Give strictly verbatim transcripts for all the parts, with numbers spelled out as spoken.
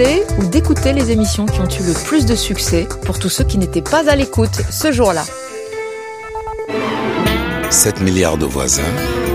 d'écouter ou d'écouter les émissions qui ont eu le plus de succès pour tous ceux qui n'étaient pas à l'écoute ce jour-là. sept milliards de voisins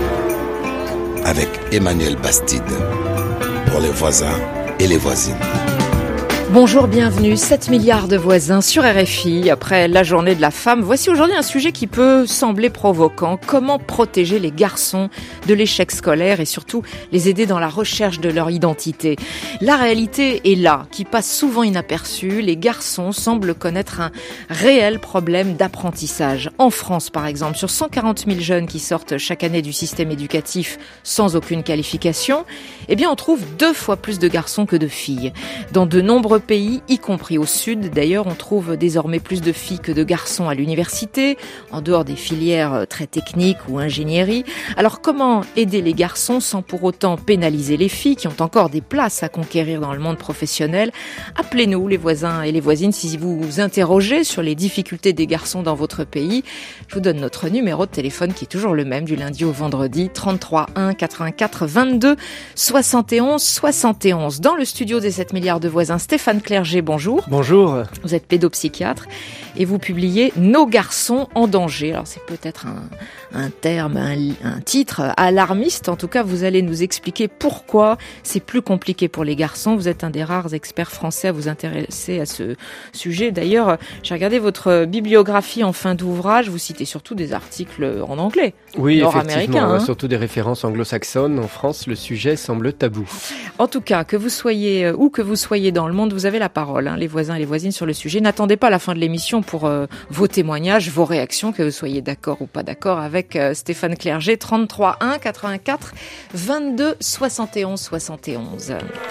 avec Emmanuel Bastide pour les voisins et les voisines. Bonjour, bienvenue, sept milliards de voisins sur R F I, après la journée de la femme. Voici aujourd'hui un sujet qui peut sembler provoquant. Comment protéger les garçons de l'échec scolaire et surtout les aider dans la recherche de leur identité? La réalité est là, qui passe souvent inaperçue. Les garçons semblent connaître un réel problème d'apprentissage. En France, par exemple, sur cent quarante mille jeunes qui sortent chaque année du système éducatif sans aucune qualification, eh bien, on trouve deux fois plus de garçons que de filles. Dans de nombreux pays, y compris au sud. D'ailleurs, on trouve désormais plus de filles que de garçons à l'université, en dehors des filières très techniques ou ingénierie. Alors, comment aider les garçons sans pour autant pénaliser les filles qui ont encore des places à conquérir dans le monde professionnel? Appelez-nous, les voisins et les voisines, si vous vous interrogez sur les difficultés des garçons dans votre pays. Je vous donne notre numéro de téléphone qui est toujours le même du lundi au vendredi, trente-trois un quatre-vingt-quatre vingt-deux soixante et onze soixante et onze. Dans le studio des sept milliards de voisins, Stéphane Clerget, bonjour. Bonjour. Vous êtes pédopsychiatre et vous publiez « Nos garçons en danger ». Alors c'est peut-être un, un terme, un, un titre alarmiste. En tout cas, vous allez nous expliquer pourquoi c'est plus compliqué pour les garçons. Vous êtes un des rares experts français à vous intéresser à ce sujet. D'ailleurs, j'ai regardé votre bibliographie en fin d'ouvrage. Vous citez surtout des articles en anglais, oui, nord-américains. Hein. Hein. Surtout des références anglo-saxonnes. En France, le sujet semble tabou. En tout cas, que vous soyez où que vous soyez dans le monde, vous avez la parole, hein, les voisins et les voisines sur le sujet. N'attendez pas la fin de l'émission pour euh, vos témoignages, vos réactions, que vous soyez d'accord ou pas d'accord avec euh, Stéphane Clerget, trente-trois un quatre-vingt-quatre vingt-deux soixante et onze soixante et onze.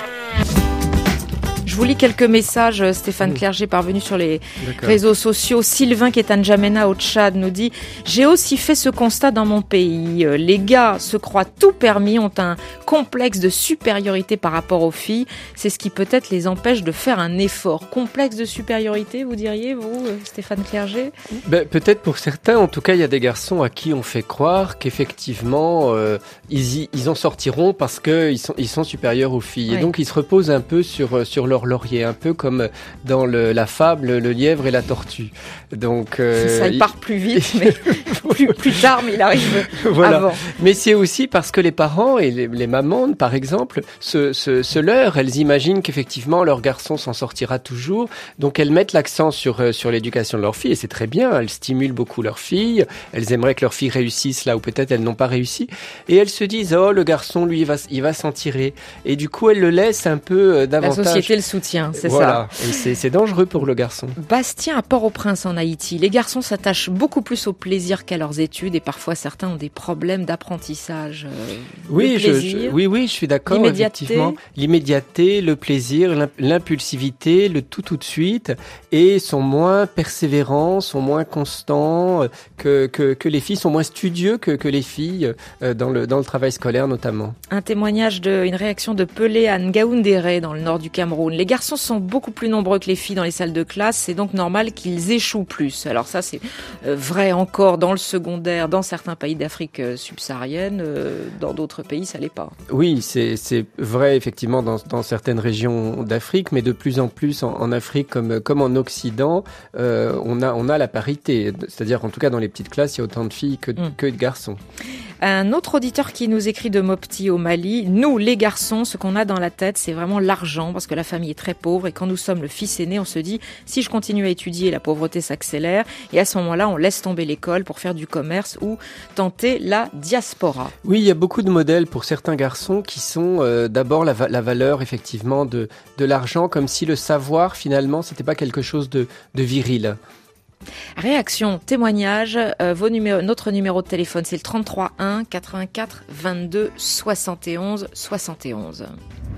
Je vous lis quelques messages, Stéphane Clerget, parvenu sur les D'accord. réseaux sociaux. Sylvain, qui est à N'Djamena, au Tchad, nous dit « J'ai aussi fait ce constat dans mon pays. Les gars se croient tout permis, ont un complexe de supériorité par rapport aux filles. C'est ce qui peut-être les empêche de faire un effort. » Complexe de supériorité, vous diriez, vous, Stéphane Clerget? ben, Peut-être pour certains. En tout cas, il y a des garçons à qui on fait croire qu'effectivement, euh, ils, y, ils en sortiront parce qu'ils sont, ils sont supérieurs aux filles. Oui. Et donc, ils se reposent un peu sur, sur leur laurier, un peu comme dans le, la fable Le lièvre et la tortue. Donc euh, ça, il part plus vite, mais plus, plus tard, mais il arrive voilà. avant. Mais c'est aussi parce que les parents et les, les mamans, par exemple, se, se, se leurrent. Elles imaginent qu'effectivement leur garçon s'en sortira toujours. Donc elles mettent l'accent sur sur l'éducation de leur fille et c'est très bien. Elles stimulent beaucoup leur fille. Elles aimeraient que leur fille réussisse là où peut-être elles n'ont pas réussi. Et elles se disent oh le garçon lui il va il va s'en tirer. Et du coup elles le laissent un peu euh, davantage. La société le soutien, c'est voilà. ça. Et c'est, c'est dangereux pour le garçon. Bastien à Port-au-Prince en Haïti. Les garçons s'attachent beaucoup plus au plaisir qu'à leurs études et parfois certains ont des problèmes d'apprentissage. Euh, oui, je, je, oui, oui, je suis d'accord. L'immédiateté. Effectivement. L'immédiateté, le plaisir, l'impulsivité, le tout tout de suite, et sont moins persévérants, sont moins constants que que, que les filles, sont moins studieux que que les filles euh, dans le dans le travail scolaire notamment. Un témoignage de une réaction de Pelé à Ngaoundéré dans le nord du Cameroun. Les garçons sont beaucoup plus nombreux que les filles dans les salles de classe, c'est donc normal qu'ils échouent plus. Alors ça, c'est vrai encore dans le secondaire, dans certains pays d'Afrique subsaharienne, dans d'autres pays, ça l'est pas. Oui, c'est, c'est vrai effectivement dans, dans certaines régions d'Afrique, mais de plus en plus en, en Afrique comme, comme en Occident, euh, on a, on a la parité. C'est-à-dire, en tout cas, dans les petites classes, il y a autant de filles que, mmh. que de garçons. Un autre auditeur qui nous écrit de Mopti au Mali, nous les garçons, ce qu'on a dans la tête, c'est vraiment l'argent parce que la famille est très pauvre et quand nous sommes le fils aîné, on se dit si je continue à étudier, la pauvreté s'accélère et à ce moment-là, on laisse tomber l'école pour faire du commerce ou tenter la diaspora. Oui, il y a beaucoup de modèles pour certains garçons qui sont euh, d'abord la, va- la valeur effectivement de, de l'argent, comme si le savoir finalement c'était pas quelque chose de, de viril. Réaction, témoignage, euh, vos numéros, notre numéro de téléphone c'est le trente-trois un quatre-vingt-quatre vingt-deux soixante et onze soixante et onze.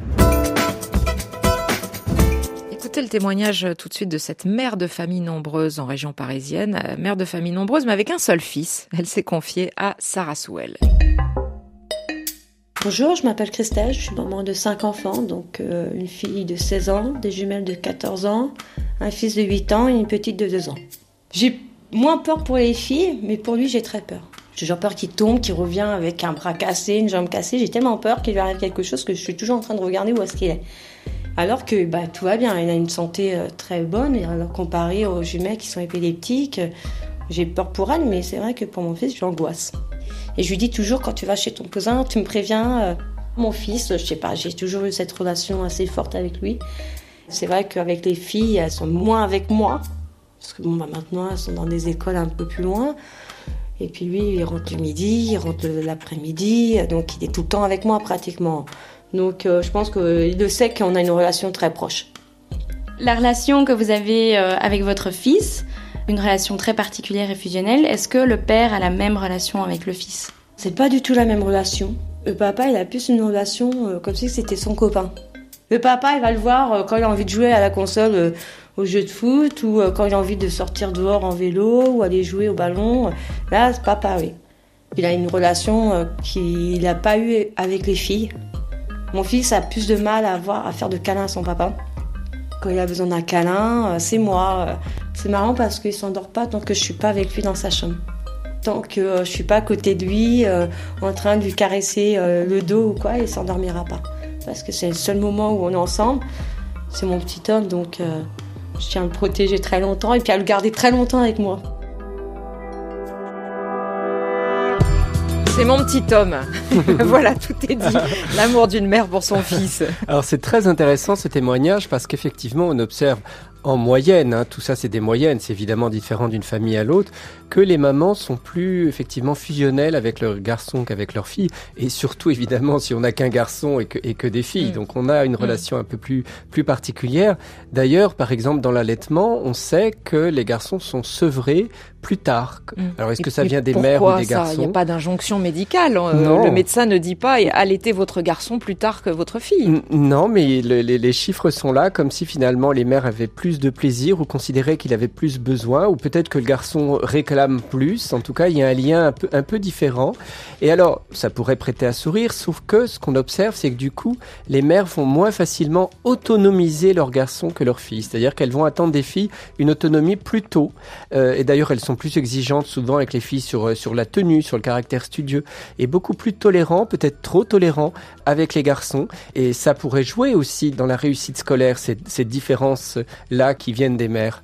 Écoutez le témoignage tout de suite de cette mère de famille nombreuse en région parisienne, euh, mère de famille nombreuse mais avec un seul fils. Elle s'est confiée à Sarah Souel. Bonjour, je m'appelle Christelle, je suis maman de cinq enfants, donc euh, une fille de seize ans, des jumelles de quatorze ans, un fils de huit ans et une petite de deux ans. J'ai moins peur pour les filles, mais pour lui, j'ai très peur. J'ai genre peur qu'il tombe, qu'il revient avec un bras cassé, une jambe cassée. J'ai tellement peur qu'il lui arrive quelque chose que je suis toujours en train de regarder où est-ce qu'il est. Alors que bah, tout va bien, elle a une santé euh, très bonne, et alors comparé aux jumelles qui sont épileptiques, euh, j'ai peur pour elle, mais c'est vrai que pour mon fils, j'angoisse. Et je lui dis toujours, quand tu vas chez ton cousin, tu me préviens. Euh, mon fils, je sais pas, j'ai toujours eu cette relation assez forte avec lui. C'est vrai qu'avec les filles, elles sont moins avec moi, parce que bon, bah, maintenant, elles sont dans des écoles un peu plus loin. Et puis lui, il rentre le midi, il rentre l'après-midi, donc il est tout le temps avec moi pratiquement. Donc euh, je pense qu'il le sait qu'on a une relation très proche. La relation que vous avez euh, avec votre fils, une relation très particulière et fusionnelle, est-ce que le père a la même relation avec le fils ? C'est pas du tout la même relation. Le papa, il a plus une relation euh, comme si c'était son copain. Le papa, il va le voir euh, quand il a envie de jouer à la console, euh, au jeu de foot, ou euh, quand il a envie de sortir dehors en vélo, ou aller jouer au ballon. Là, c'est papa, oui. Il a une relation euh, qu'il n'a pas eue avec les filles. Mon fils a plus de mal à, avoir, à faire de câlins à son papa. Quand il a besoin d'un câlin, euh, c'est moi. Euh, c'est marrant parce qu'il ne s'endort pas tant que je ne suis pas avec lui dans sa chambre. Tant que euh, je ne suis pas à côté de lui, euh, en train de lui caresser euh, le dos ou quoi, il ne s'endormira pas. Parce que c'est le seul moment où on est ensemble. C'est mon petit homme, donc euh, je tiens à le protéger très longtemps et puis à le garder très longtemps avec moi. C'est mon petit homme. Voilà, tout est dit. L'amour d'une mère pour son fils. Alors c'est très intéressant ce témoignage parce qu'effectivement on observe en moyenne, hein, tout ça c'est des moyennes, c'est évidemment différent d'une famille à l'autre, que les mamans sont plus effectivement fusionnelles avec leurs garçons qu'avec leurs filles, et surtout évidemment si on n'a qu'un garçon et que, et que des filles, mmh. donc on a une relation mmh. un peu plus, plus particulière. D'ailleurs, par exemple dans l'allaitement, on sait que les garçons sont sevrés plus tard. Mmh. Alors est-ce que ça vient des mères ou des ça garçons ? Il n'y a pas d'injonction médicale, non. Le médecin ne dit pas allaitez votre garçon plus tard que votre fille. N- non, mais le, les, les chiffres sont là, comme si finalement les mères avaient plus de plaisir ou considéraient qu'il avait plus besoin, ou peut-être que le garçon réclame plus. En tout cas, il y a un lien un peu, un peu différent. Et alors, ça pourrait prêter à sourire, sauf que ce qu'on observe, c'est que du coup, les mères vont moins facilement autonomiser leurs garçons que leurs filles. C'est-à-dire qu'elles vont attendre des filles une autonomie plus tôt. Euh, et d'ailleurs, elles sont plus exigeantes souvent avec les filles sur, sur la tenue, sur le caractère studieux, et beaucoup plus tolérants, peut-être trop tolérants avec les garçons. Et ça pourrait jouer aussi dans la réussite scolaire, ces, ces différences-là qui viennent des mères.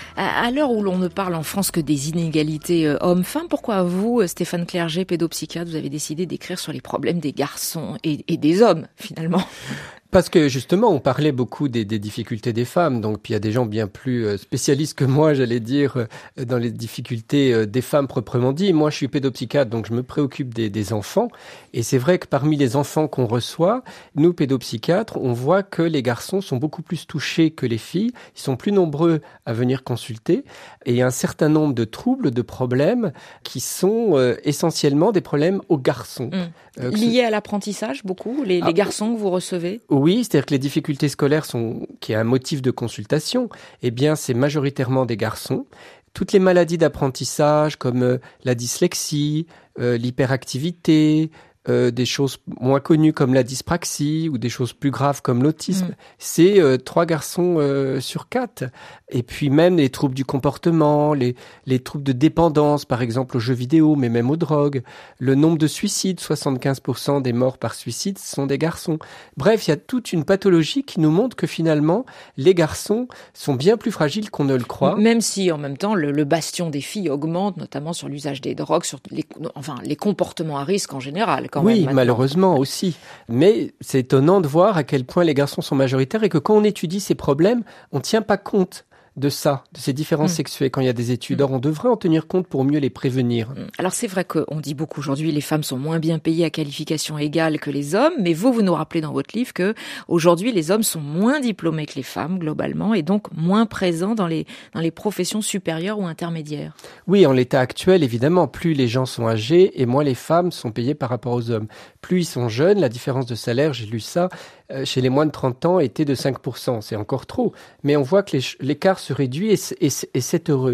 À l'heure où l'on ne parle en France que des inégalités hommes-femmes, pourquoi vous, Stéphane Clerget, pédopsychiatre, vous avez décidé d'écrire sur les problèmes des garçons et, et des hommes, finalement ? Parce que justement, on parlait beaucoup des, des difficultés des femmes, donc puis il y a des gens bien plus spécialistes que moi, j'allais dire, dans les difficultés des femmes proprement dit. Moi, je suis pédopsychiatre, donc je me préoccupe des, des enfants, et c'est vrai que parmi les enfants qu'on reçoit, nous, pédopsychiatres, on voit que les garçons sont beaucoup plus touchés que les filles, ils sont plus nombreux à venir consulter, et il y a un certain nombre de troubles, de problèmes, qui sont euh, essentiellement des problèmes aux garçons. Mmh. Euh, Liés ce... à l'apprentissage, beaucoup, les, ah, les garçons que vous recevez ? Oui, c'est-à-dire que les difficultés scolaires sont, qui est un motif de consultation, eh bien, c'est majoritairement des garçons. Toutes les maladies d'apprentissage comme euh, la dyslexie, euh, l'hyperactivité, euh, des choses moins connues comme la dyspraxie ou des choses plus graves comme l'autisme, mmh. c'est euh, trois garçons euh, sur quatre. Et puis même les troubles du comportement, les, les troubles de dépendance, par exemple aux jeux vidéo, mais même aux drogues. Le nombre de suicides, soixante-quinze pour cent des morts par suicide sont des garçons. Bref, il y a toute une pathologie qui nous montre que finalement, les garçons sont bien plus fragiles qu'on ne le croit. Même si en même temps, le, le bastion des filles augmente, notamment sur l'usage des drogues, sur les, enfin, les comportements à risque en général. Quand oui, même, malheureusement aussi. Mais c'est étonnant de voir à quel point les garçons sont majoritaires et que quand on étudie ces problèmes, on ne tient pas compte de ça, de ces différences mmh. sexuées quand il y a des études. Or, on devrait en tenir compte pour mieux les prévenir. Alors, c'est vrai qu'on dit beaucoup aujourd'hui, les femmes sont moins bien payées à qualification égale que les hommes, mais vous, vous nous rappelez dans votre livre que aujourd'hui, les hommes sont moins diplômés que les femmes, globalement, et donc moins présents dans les, dans les professions supérieures ou intermédiaires. Oui, en l'état actuel, évidemment, plus les gens sont âgés et moins les femmes sont payées par rapport aux hommes. Plus ils sont jeunes, la différence de salaire, j'ai lu ça, euh, chez les moins de trente ans, était de cinq pour cent. C'est encore trop. Mais on voit que les, l'écart se réduit et, et, et c'est heureux.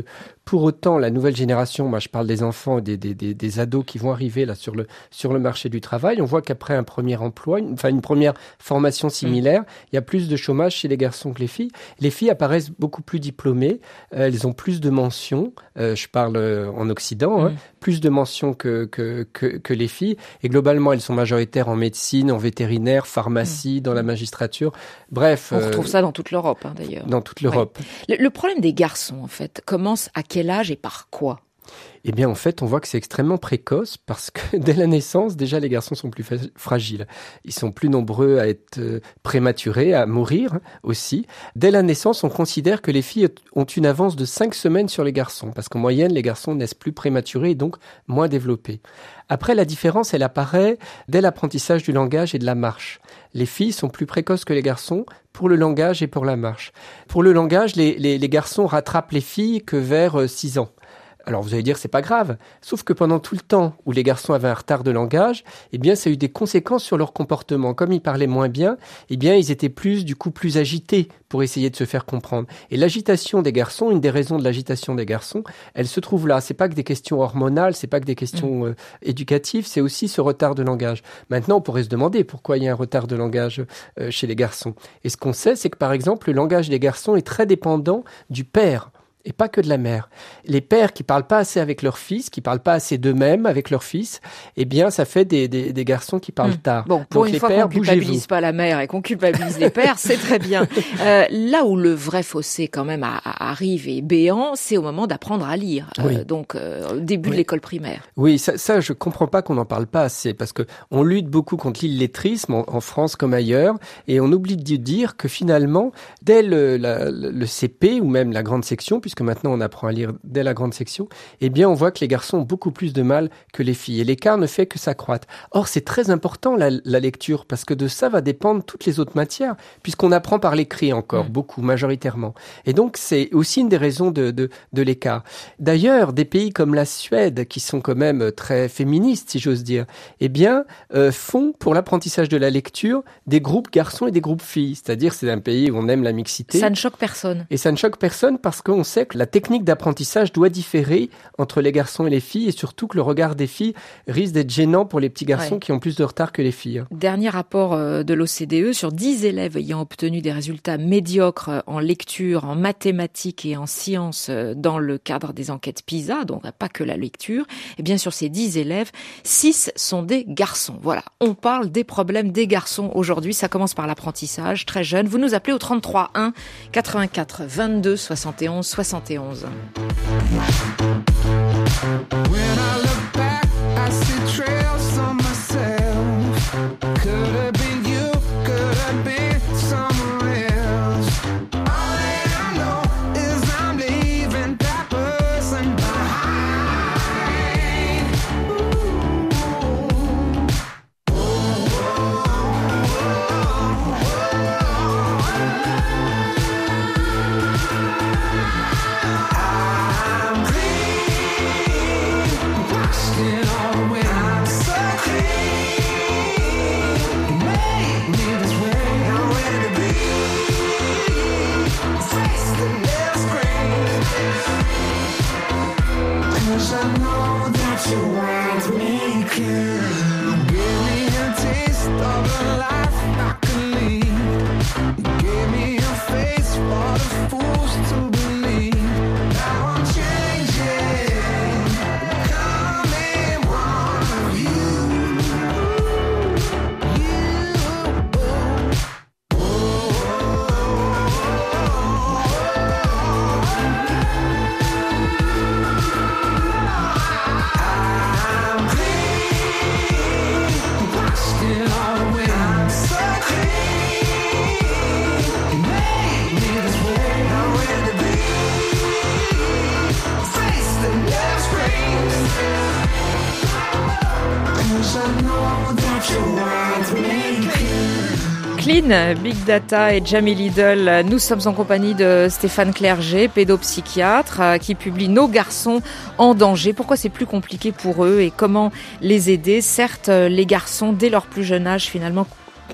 Pour autant, la nouvelle génération, moi je parle des enfants, des, des, des, des ados qui vont arriver là sur le, sur le marché du travail, on voit qu'après un premier emploi, une, enfin une première formation similaire, mmh. il y a plus de chômage chez les garçons que les filles. Les filles apparaissent beaucoup plus diplômées, euh, elles ont plus de mentions, euh, je parle euh, en Occident, mmh. hein, plus de mentions que, que, que, que les filles, et globalement elles sont majoritaires en médecine, en vétérinaire, pharmacie, mmh. dans la magistrature, bref. On euh, retrouve ça dans toute l'Europe hein, d'ailleurs. Dans toute l'Europe. Ouais. Le, le problème des garçons en fait commence à quel âge et par quoi ? Eh bien, en fait, on voit que c'est extrêmement précoce parce que dès la naissance, déjà, les garçons sont plus fa- fragiles. Ils sont plus nombreux à être euh, prématurés, à mourir aussi. Dès la naissance, on considère que les filles ont une avance de cinq semaines sur les garçons parce qu'en moyenne, les garçons naissent plus prématurés et donc moins développés. Après, la différence, elle apparaît dès l'apprentissage du langage et de la marche. Les filles sont plus précoces que les garçons pour le langage et pour la marche. Pour le langage, les, les, les garçons rattrapent les filles que vers six ans. Alors vous allez dire c'est pas grave, sauf que pendant tout le temps où les garçons avaient un retard de langage, eh bien ça a eu des conséquences sur leur comportement. Comme ils parlaient moins bien, eh bien ils étaient plus du coup plus agités pour essayer de se faire comprendre. Et l'agitation des garçons, une des raisons de l'agitation des garçons, elle se trouve là. C'est pas que des questions hormonales, c'est pas que des questions euh, éducatives, c'est aussi ce retard de langage. Maintenant, on pourrait se demander pourquoi il y a un retard de langage euh, chez les garçons. Et ce qu'on sait, c'est que par exemple, le langage des garçons est très dépendant du père. Et pas que de la mère. Les pères qui parlent pas assez avec leurs fils, qui parlent pas assez d'eux-mêmes avec leurs fils, eh bien, ça fait des, des, des garçons qui parlent mmh. tard. Bon, pour Donc, une les fois pères, qu'on culpabilise pas la mère et qu'on culpabilise les pères, c'est très bien. Euh, là où le vrai fossé, quand même, a, a, arrive et est béant, c'est au moment d'apprendre à lire. Oui. Euh, donc, euh, au début oui. de l'école primaire. Oui, ça, ça, je comprends pas qu'on n'en parle pas assez, parce que on lutte beaucoup contre l'illettrisme en, en France comme ailleurs, et on oublie de dire que finalement, dès le, la, le C P ou même la grande section, puisque maintenant on apprend à lire dès la grande section, eh bien, on voit que les garçons ont beaucoup plus de mal que les filles. Et l'écart ne fait que s'accroître. Or, c'est très important, la, la lecture, parce que de ça va dépendre toutes les autres matières, puisqu'on apprend par l'écrit encore, mmh. beaucoup, majoritairement. Et donc, c'est aussi une des raisons de, de, de l'écart. D'ailleurs, des pays comme la Suède, qui sont quand même très féministes, si j'ose dire, eh bien, euh, font, pour l'apprentissage de la lecture, des groupes garçons et des groupes filles. C'est-à-dire, c'est un pays où on aime la mixité. Ça ne choque personne. Et ça ne choque personne parce qu'on sait que la technique d'apprentissage L'apprentissage doit différer entre les garçons et les filles et surtout que le regard des filles risque d'être gênant pour les petits garçons ouais. qui ont plus de retard que les filles. Dernier rapport de l'O C D E sur dix élèves ayant obtenu des résultats médiocres en lecture, en mathématiques et en sciences dans le cadre des enquêtes PISA, donc pas que la lecture, et bien sur ces dix élèves, six sont des garçons. Voilà, on parle des problèmes des garçons aujourd'hui, ça commence par l'apprentissage, très jeune. Vous nous appelez au trente-trois un quatre-vingt-quatre vingt-deux soixante et onze soixante et onze. When I look back, I see trails on myself. Could have been you, could have been someone else. All that I know is I'm leaving that person behind. Ooh. I'm clean, washed it all away. I'm so clean, you made me this way. I'm ready to be, face the next grave. 'Cause I know that you want me clear. Give me a taste of a life I could lead. Give me a face for the fools to believe. Now I'm changing, becoming one of you. You. I'm clean, washed it all away. I'm so clean, you made me this way. I'm ready to be, face the next grave. 'Cause I know that you want me clear. Clean, Big Data et Jamie Lidl. Nous sommes en compagnie de Stéphane Clerget, pédopsychiatre, qui publie Nos garçons en danger. Pourquoi c'est plus compliqué pour eux et comment les aider? Certes, les garçons, dès leur plus jeune âge, finalement,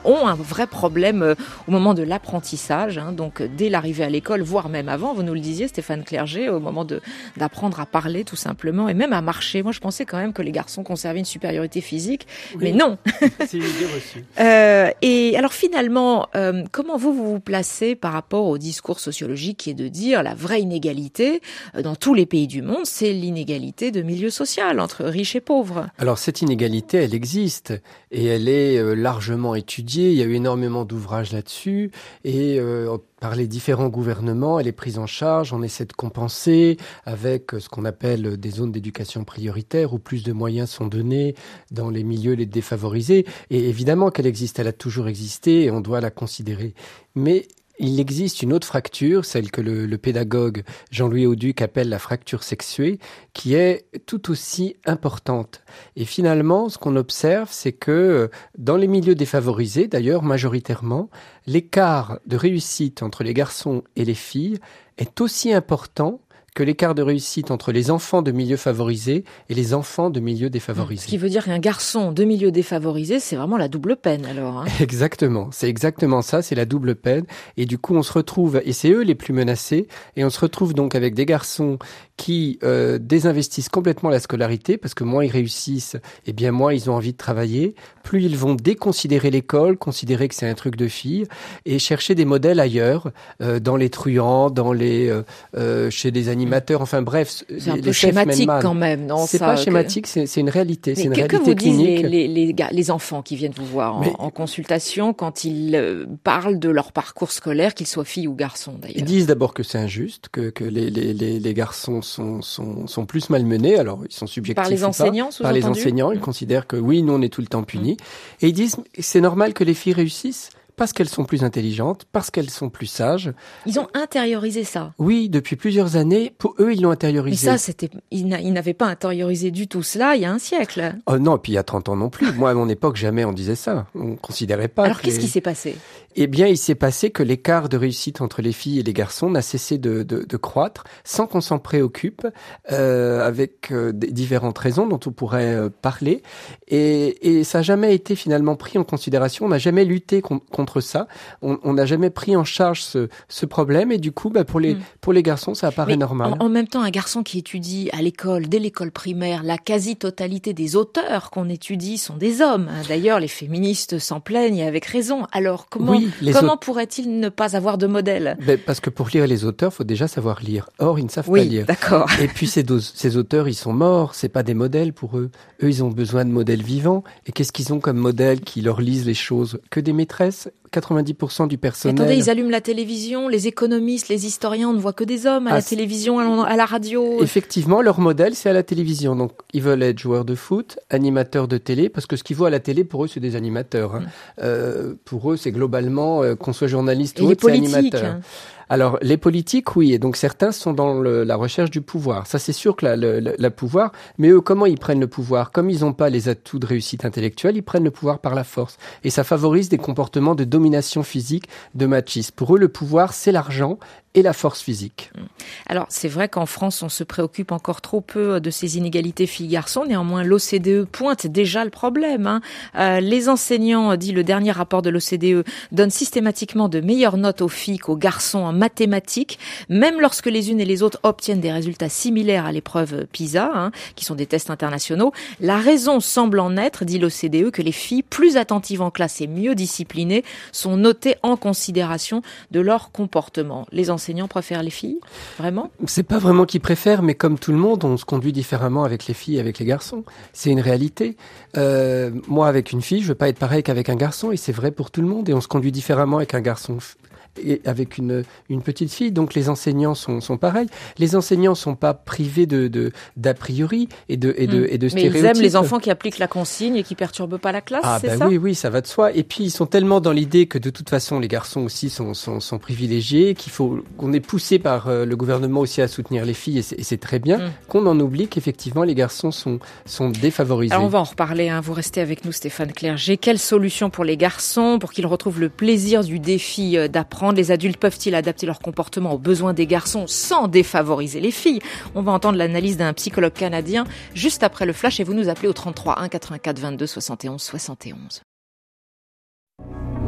ont un vrai problème euh, au moment de l'apprentissage, hein, donc euh, dès l'arrivée à l'école, voire même avant, vous nous le disiez Stéphane Clerget, au moment de, d'apprendre à parler tout simplement, et même à marcher. Moi je pensais quand même que les garçons conservaient une supériorité physique, oui. mais non. C'est une idée reçue. euh, et alors finalement, euh, comment vous vous placez par rapport au discours sociologique qui est de dire la vraie inégalité euh, dans tous les pays du monde, c'est l'inégalité de milieu social entre riches et pauvres. Alors cette inégalité, elle existe et elle est euh, largement étudiée. Il y a eu énormément d'ouvrages là-dessus et euh, par les différents gouvernements, elle est prise en charge. On essaie de compenser avec ce qu'on appelle des zones d'éducation prioritaire où plus de moyens sont donnés dans les milieux les défavorisés. Et évidemment qu'elle existe, elle a toujours existé et on doit la considérer. Mais il existe une autre fracture, celle que le, le pédagogue Jean-Louis Auduc appelle la fracture sexuée, qui est tout aussi importante. Et finalement, ce qu'on observe, c'est que dans les milieux défavorisés, d'ailleurs majoritairement, l'écart de réussite entre les garçons et les filles est aussi important que l'écart de réussite entre les enfants de milieux favorisés et les enfants de milieux défavorisés. Ce qui veut dire qu'un garçon de milieux défavorisés, c'est vraiment la double peine alors. Hein. Exactement, c'est exactement ça, c'est la double peine. Et du coup, on se retrouve, et c'est eux les plus menacés, et on se retrouve donc avec des garçons qui euh, désinvestissent complètement la scolarité, parce que moins ils réussissent, et bien moins ils ont envie de travailler, plus ils vont déconsidérer l'école, considérer que c'est un truc de filles, et chercher des modèles ailleurs, euh, dans les truands, dans les euh, euh, chez les animateurs, enfin bref. C'est un les, peu les schématique quand même, non? C'est ça, pas que... schématique, c'est, c'est une réalité, Mais c'est une que, réalité que vous clinique. disent les, les, les, les enfants qui viennent vous voir en, Mais... en consultation quand ils euh, parlent de leur parcours scolaire, qu'ils soient filles ou garçons d'ailleurs? Ils disent d'abord que c'est injuste, que, que les, les, les, les garçons sont, sont, sont plus malmenés, alors ils sont subjectifs. Par les enseignants, Par les enseignants, ils mmh. considèrent que oui, nous on est tout le temps punis. Mmh. Et ils disent, c'est normal que les filles réussissent parce qu'elles sont plus intelligentes, parce qu'elles sont plus sages. Ils ont intériorisé ça. Oui, depuis plusieurs années, pour eux, ils l'ont intériorisé. Mais ça, c'était, ils n'avaient pas intériorisé du tout cela il y a un siècle. Oh non, puis il y a trente ans non plus. Moi, à mon époque, jamais on disait ça. On considérait pas. Alors, que qu'est-ce les... qui s'est passé? Eh bien, il s'est passé que l'écart de réussite entre les filles et les garçons n'a cessé de, de, de croître, sans qu'on s'en préoccupe, euh, avec euh, différentes raisons dont on pourrait euh, parler. Et, et ça n'a jamais été finalement pris en considération. On n'a jamais lutté con- contre ça. On n'a jamais pris en charge ce, ce problème. Et du coup, bah, pour les mmh. pour les garçons, ça apparaît Mais normal. En, en même temps, un garçon qui étudie à l'école, dès l'école primaire, la quasi-totalité des auteurs qu'on étudie sont des hommes. D'ailleurs, les féministes s'en plaignent avec raison. Alors, comment oui. Comment aut... pourrait-il ne pas avoir de modèle? Ben, parce que pour lire les auteurs, faut déjà savoir lire. Or, ils ne savent oui, pas lire. D'accord. Et puis ces, do- ces auteurs, ils sont morts. C'est pas des modèles pour eux. Eux, ils ont besoin de modèles vivants. Et qu'est-ce qu'ils ont comme modèle qui leur lisent les choses? Que des maîtresses. quatre-vingt-dix pour cent du personnel. Mais attendez, ils allument la télévision. Les économistes, les historiens, on ne voit que des hommes à ah, la télévision, à la radio. Effectivement, leur modèle, c'est à la télévision. Donc, ils veulent être joueurs de foot, animateurs de télé, parce que ce qu'ils voient à la télé, pour eux, c'est des animateurs. Hein. Mmh. Euh, pour eux, c'est globalement euh, qu'on soit journaliste et ou autre, c'est politiques, animateur. Hein. Alors, les politiques, oui, et donc certains sont dans le, la recherche du pouvoir. Ça, c'est sûr que la, le, la pouvoir, mais eux, comment ils prennent le pouvoir? Comme ils n'ont pas les atouts de réussite intellectuelle, ils prennent le pouvoir par la force. Et ça favorise des comportements de domination physique, de machisme. Pour eux, le pouvoir, c'est l'argent et la force physique. Alors, c'est vrai qu'en France, on se préoccupe encore trop peu de ces inégalités filles-garçons. Néanmoins, l'O C D E pointe déjà le problème. Hein. Euh, les enseignants, dit le dernier rapport de l'O C D E, donnent systématiquement de meilleures notes aux filles qu'aux garçons en mathématiques, même lorsque les unes et les autres obtiennent des résultats similaires à l'épreuve PISA, hein, qui sont des tests internationaux. La raison semble en être, dit l'O C D E, que les filles plus attentives en classe et mieux disciplinées sont notées en considération de leur comportement. Les enseignants préfèrent les filles? Vraiment? C'est pas vraiment qu'ils préfèrent, mais comme tout le monde, on se conduit différemment avec les filles et avec les garçons. C'est une réalité. Euh, moi, avec une fille, je veux pas être pareil qu'avec un garçon, et c'est vrai pour tout le monde, et on se conduit différemment avec un garçon et avec une, une petite fille. Donc les enseignants sont, sont pareils. Les enseignants sont pas privés de, de, d'a priori et de, et de, mmh. et de Mais stéréotypes. ils aiment les enfants qui appliquent la consigne et qui perturbent pas la classe, ah, c'est bah ça? Oui, oui, ça va de soi. Et puis ils sont tellement dans l'idée que de toute façon les garçons aussi sont, sont, sont privilégiés, qu'il faut, qu'on est poussé par euh, le gouvernement aussi à soutenir les filles, et c'est, et c'est très bien, mmh. qu'on en oublie qu'effectivement les garçons sont, sont défavorisés. Alors on va en reparler, hein. Vous restez avec nous, Stéphane Clerget. Quelle solution pour les garçons, pour qu'ils retrouvent le plaisir du défi d'apprendre? Les adultes peuvent-ils adapter leur comportement aux besoins des garçons sans défavoriser les filles? On va entendre l'analyse d'un psychologue canadien juste après le flash, et vous nous appelez au trente-trois un quatre-vingt-quatre vingt-deux soixante et onze soixante et onze.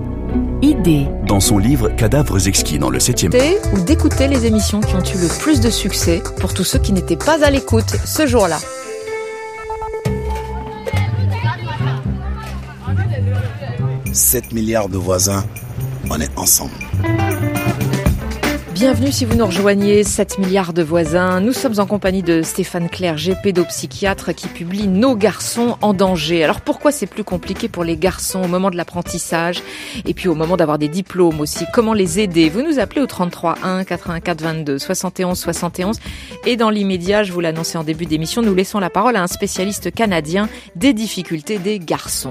idée. Dans son livre Cadavres exquis dans le septième ou d'écouter les émissions qui ont eu le plus de succès pour tous ceux qui n'étaient pas à l'écoute ce jour-là. sept milliards de voisins, on est ensemble. Bienvenue si vous nous rejoignez, sept milliards de voisins. Nous sommes en compagnie de Stéphane Clerget, pédopsychiatre, qui publie Nos garçons en danger. Alors pourquoi c'est plus compliqué pour les garçons au moment de l'apprentissage et puis au moment d'avoir des diplômes aussi? Comment les aider? Vous nous appelez au trente-trois un quatre-vingt-quatre vingt-deux soixante et onze soixante et onze. Et dans l'immédiat, je vous l'annonçais en début d'émission, nous laissons la parole à un spécialiste canadien des difficultés des garçons.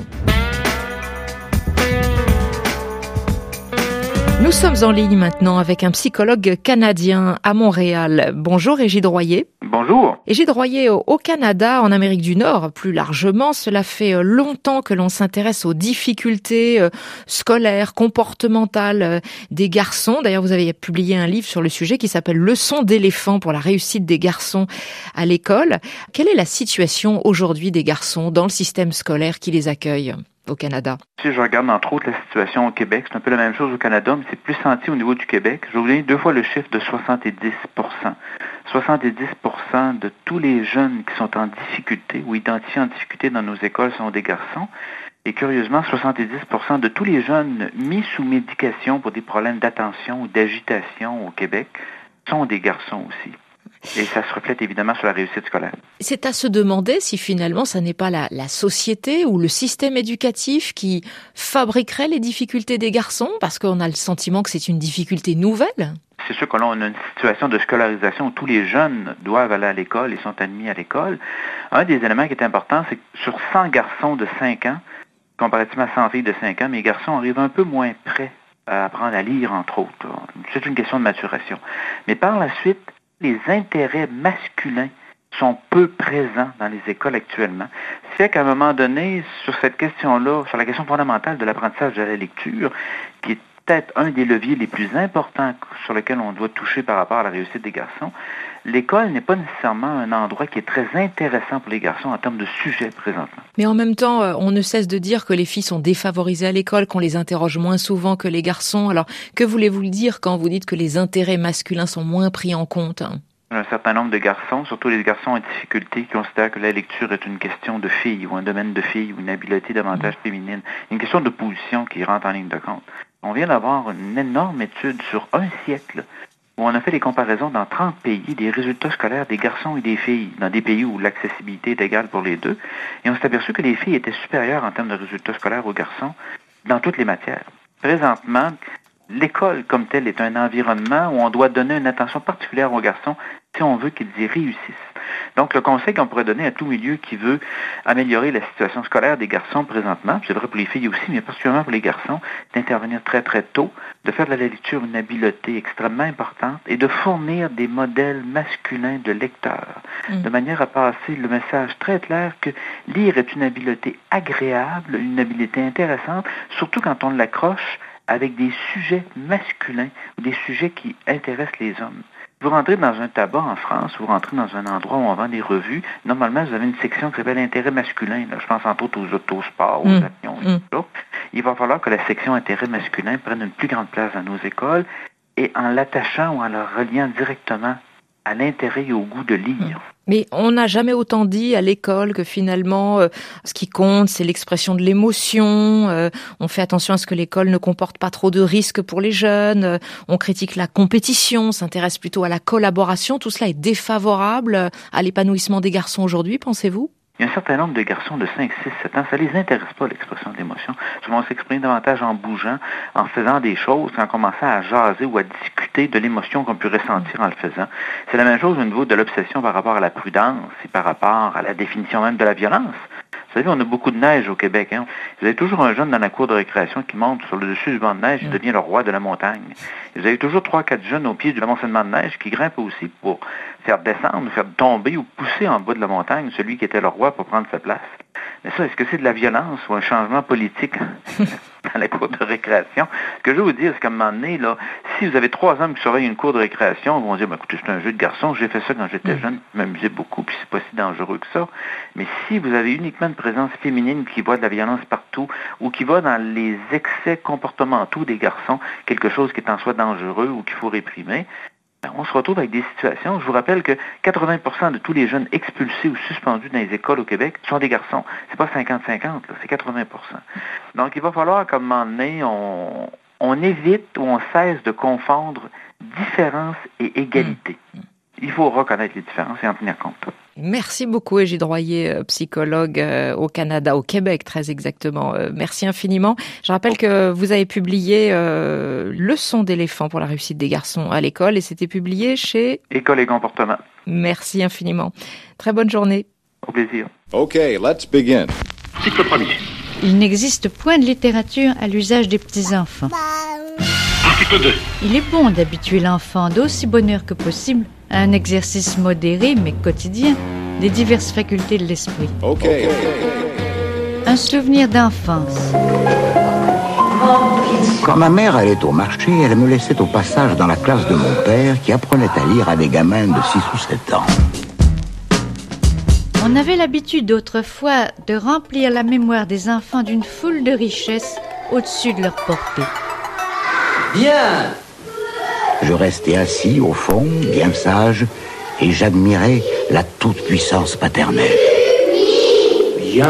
Nous sommes en ligne maintenant avec un psychologue canadien à Montréal. Bonjour Égide Royer. Bonjour. Égide Royer, au Canada, en Amérique du Nord, plus largement, cela fait longtemps que l'on s'intéresse aux difficultés scolaires, comportementales des garçons. D'ailleurs, vous avez publié un livre sur le sujet qui s'appelle « Leçons d'éléphant pour la réussite des garçons à l'école ». Quelle est la situation aujourd'hui des garçons dans le système scolaire qui les accueille au Canada? Si je regarde entre autres la situation au Québec, c'est un peu la même chose au Canada, mais c'est plus senti au niveau du Québec. Je vais vous donner deux fois le chiffre de soixante-dix pour cent. soixante-dix pour cent de tous les jeunes qui sont en difficulté ou identifiés en difficulté dans nos écoles sont des garçons. Et curieusement, soixante-dix pour cent de tous les jeunes mis sous médication pour des problèmes d'attention ou d'agitation au Québec sont des garçons aussi. Et ça se reflète évidemment sur la réussite scolaire. C'est à se demander si finalement ça n'est pas la, la société ou le système éducatif qui fabriquerait les difficultés des garçons, parce qu'on a le sentiment que c'est une difficulté nouvelle. C'est sûr que là, on a une situation de scolarisation où tous les jeunes doivent aller à l'école et sont admis à l'école. Un des éléments qui est important, c'est que sur cent garçons de cinq ans, comparativement à cent filles de cinq ans, mes garçons arrivent un peu moins près à apprendre à lire, entre autres. C'est une question de maturation. Mais par la suite, les intérêts masculins sont peu présents dans les écoles actuellement. Ce qui fait qu'à un moment donné, sur cette question-là, sur la question fondamentale de l'apprentissage de la lecture, qui est peut-être un des leviers les plus importants sur lesquels on doit toucher par rapport à la réussite des garçons, l'école n'est pas nécessairement un endroit qui est très intéressant pour les garçons en termes de sujet présentement. Mais en même temps, on ne cesse de dire que les filles sont défavorisées à l'école, qu'on les interroge moins souvent que les garçons. Alors, que voulez-vous dire quand vous dites que les intérêts masculins sont moins pris en compte? Un certain nombre de garçons, surtout les garçons en difficulté, qui considèrent que la lecture est une question de filles ou un domaine de filles ou une habileté davantage mmh. féminine. Une question de position qui rentre en ligne de compte. On vient d'avoir une énorme étude sur un siècle où on a fait des comparaisons dans trente pays des résultats scolaires des garçons et des filles, dans des pays où l'accessibilité est égale pour les deux. Et on s'est aperçu que les filles étaient supérieures en termes de résultats scolaires aux garçons dans toutes les matières. Présentement, l'école comme telle est un environnement où on doit donner une attention particulière aux garçons si on veut qu'ils y réussissent. Donc, le conseil qu'on pourrait donner à tout milieu qui veut améliorer la situation scolaire des garçons présentement, c'est vrai pour les filles aussi, mais particulièrement pour les garçons, d'intervenir très très tôt, de faire de la lecture une habileté extrêmement importante et de fournir des modèles masculins de lecteurs, mmh. de manière à passer le message très clair que lire est une habileté agréable, une habileté intéressante, surtout quand on l'accroche avec des sujets masculins ou des sujets qui intéressent les hommes. Vous rentrez dans un tabac en France, vous rentrez dans un endroit où on vend des revues, normalement, vous avez une section qui s'appelle intérêt masculin. Là. Je pense entre autres aux autosports, aux mmh. avions et mmh. tout ça. Il va falloir que la section intérêt masculin prenne une plus grande place dans nos écoles et en l'attachant ou en le reliant directement à l'intérêt et au goût de lire. Mais on n'a jamais autant dit à l'école que finalement, euh, ce qui compte, c'est l'expression de l'émotion. Euh, on fait attention à ce que l'école ne comporte pas trop de risques pour les jeunes. Euh, on critique la compétition, on s'intéresse plutôt à la collaboration. Tout cela est défavorable à l'épanouissement des garçons aujourd'hui, pensez-vous? Il y a un certain nombre de garçons de cinq, six, sept ans, ça les intéresse pas l'expression de l'émotion. Ils vont s'exprimer davantage en bougeant, en faisant des choses, en commençant à jaser ou à discuter de l'émotion qu'on peut ressentir en le faisant. C'est la même chose au niveau de l'obsession par rapport à la prudence et par rapport à la définition même de la violence. Vous savez, on a beaucoup de neige au Québec. Hein? Vous avez toujours un jeune dans la cour de récréation qui monte sur le dessus du banc de neige et devient le roi de la montagne. Et vous avez toujours trois, quatre jeunes au pied du amoncellement de neige qui grimpent aussi pour faire descendre, faire tomber ou pousser en bas de la montagne celui qui était le roi pour prendre sa place. Mais ça, est-ce que c'est de la violence ou un changement politique dans la cour de récréation. Ce que je veux vous dire, c'est qu'à un moment donné, là, si vous avez trois hommes qui surveillent une cour de récréation, ils vont dire, ben, écoutez, c'est un jeu de garçon, j'ai fait ça quand j'étais mmh. jeune, je m'amusais beaucoup, puis c'est pas si dangereux que ça. Mais si vous avez uniquement une présence féminine qui voit de la violence partout, ou qui va dans les excès comportementaux des garçons, quelque chose qui est en soi dangereux ou qu'il faut réprimer, on se retrouve avec des situations. Je vous rappelle que quatre-vingts pour cent de tous les jeunes expulsés ou suspendus dans les écoles au Québec sont des garçons. C'est pas cinquante cinquante, là, c'est quatre-vingts pour cent. Donc, il va falloir qu'à un moment donné, on, on évite ou on cesse de confondre différence et égalité. Mmh. Il faut reconnaître les différences et en tenir compte. Merci beaucoup, Égide Royer, psychologue au Canada, au Québec très exactement. Merci infiniment. Je rappelle que vous avez publié euh, Leçons d'éléphant pour la réussite des garçons à l'école et c'était publié chez École et comportement. Merci infiniment. Très bonne journée. Au plaisir. OK, let's begin. Cycle premier. Il n'existe point de littérature à l'usage des petits-enfants. Article deux. Il est bon d'habituer l'enfant d'aussi bonne heure que possible à un exercice modéré mais quotidien des diverses facultés de l'esprit. OK. Un souvenir d'enfance. Quand ma mère allait au marché, elle me laissait au passage dans la classe de mon père qui apprenait à lire à des gamins de six ou sept ans. On avait l'habitude autrefois de remplir la mémoire des enfants d'une foule de richesses au-dessus de leur portée. Bien! Je restais assis au fond, bien sage, et j'admirais la toute-puissance paternelle. Bien!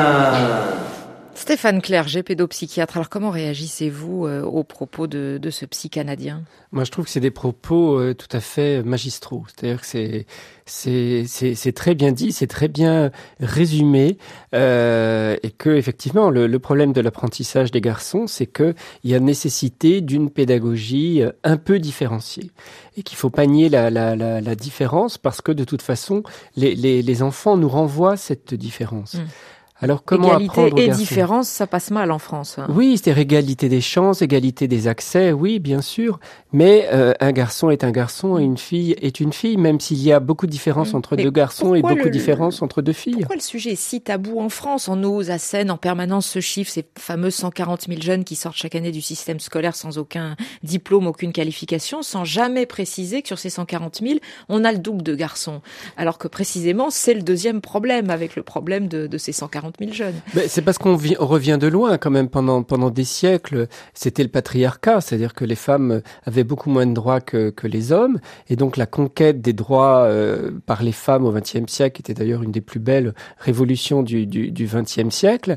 Stéphane Clerget, pédopsychiatre. Alors, comment réagissez-vous euh, aux propos de, de ce psy canadien ? Moi, je trouve que c'est des propos euh, tout à fait magistraux. C'est-à-dire que c'est, c'est, c'est, c'est très bien dit, c'est très bien résumé, euh, et que effectivement, le, le problème de l'apprentissage des garçons, c'est que il y a nécessité d'une pédagogie un peu différenciée, et qu'il faut pas nier la, la, la, la différence parce que de toute façon, les, les, les enfants nous renvoient cette différence. Mmh. Alors, comment égalité apprendre aux et garçons ? différence, ça passe mal en France. Hein. Oui, c'est-à-dire égalité des chances, égalité des accès, oui, bien sûr. Mais euh, un garçon est un garçon et une fille est une fille, même s'il y a beaucoup de différences entre Mais deux garçons et beaucoup le, de différences entre deux filles. Pourquoi le sujet est si tabou en France ? On nous assène en permanence ce chiffre, ces fameux cent quarante mille jeunes qui sortent chaque année du système scolaire sans aucun diplôme, aucune qualification, sans jamais préciser que sur ces cent quarante mille, on a le double de garçons. Alors que précisément, c'est le deuxième problème avec le problème de, de ces cent quarante mille jeunes. Mais c'est parce qu'on vi- on revient de loin quand même. Pendant, pendant des siècles, c'était le patriarcat, c'est-à-dire que les femmes avaient beaucoup moins de droits que, que les hommes, et donc la conquête des droits euh, par les femmes au vingtième siècle était d'ailleurs une des plus belles révolutions du, du, du vingtième siècle.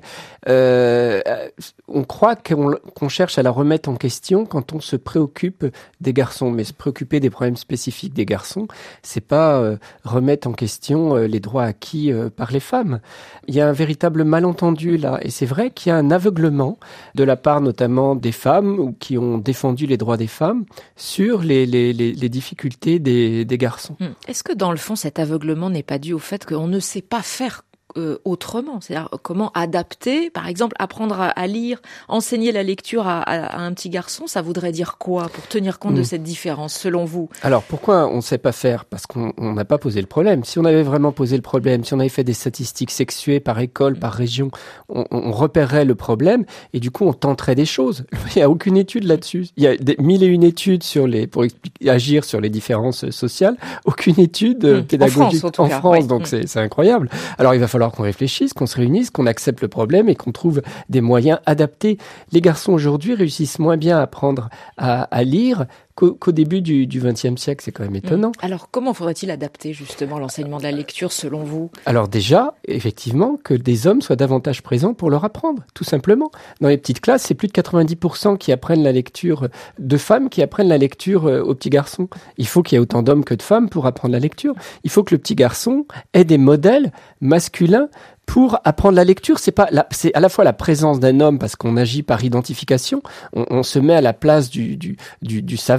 Euh, on croit qu'on, qu'on cherche à la remettre en question quand on se préoccupe des garçons, mais se préoccuper des problèmes spécifiques des garçons, c'est pas euh, remettre en question euh, les droits acquis euh, par les femmes. Il y a un véritable malentendu là, et c'est vrai qu'il y a un aveuglement de la part notamment des femmes qui ont défendu les droits des femmes sur les, les, les, les difficultés des, des garçons. Est-ce que dans le fond cet aveuglement n'est pas dû au fait qu'on ne sait pas faire Euh, autrement, c'est-à-dire comment adapter, par exemple, apprendre à, à lire, enseigner la lecture à, à, à un petit garçon, ça voudrait dire quoi pour tenir compte mmh. de cette différence, selon vous ? Alors, pourquoi on ne sait pas faire ? Parce qu'on n'a pas posé le problème. Si on avait vraiment posé le problème, si on avait fait des statistiques sexuées par école, mmh. par région, on, on repérerait le problème et du coup, on tenterait des choses. Il n'y a aucune étude là-dessus. Il y a des, mille et une études sur les, pour expliquer, agir sur les différences sociales, aucune étude mmh. pédagogique en France, en, en cas, France oui. donc mmh. c'est, c'est incroyable. Alors, il va falloir qu'on réfléchisse, qu'on se réunisse, qu'on accepte le problème et qu'on trouve des moyens adaptés. Les garçons aujourd'hui réussissent moins bien à apprendre à, à lire qu'au, qu'au début du vingtième siècle. C'est quand même étonnant. Alors, comment faudrait-il adapter justement l'enseignement de la lecture selon vous ? Alors déjà, effectivement, que des hommes soient davantage présents pour leur apprendre, tout simplement. Dans les petites classes, c'est plus de quatre-vingt-dix pour cent qui apprennent la lecture, de femmes qui apprennent la lecture aux petits garçons. Il faut qu'il y ait autant d'hommes que de femmes pour apprendre la lecture. Il faut que le petit garçon ait des modèles masculins pour apprendre la lecture. C'est pas la, c'est à la fois la présence d'un homme parce qu'on agit par identification, on, on se met à la place du, du, du, du savant,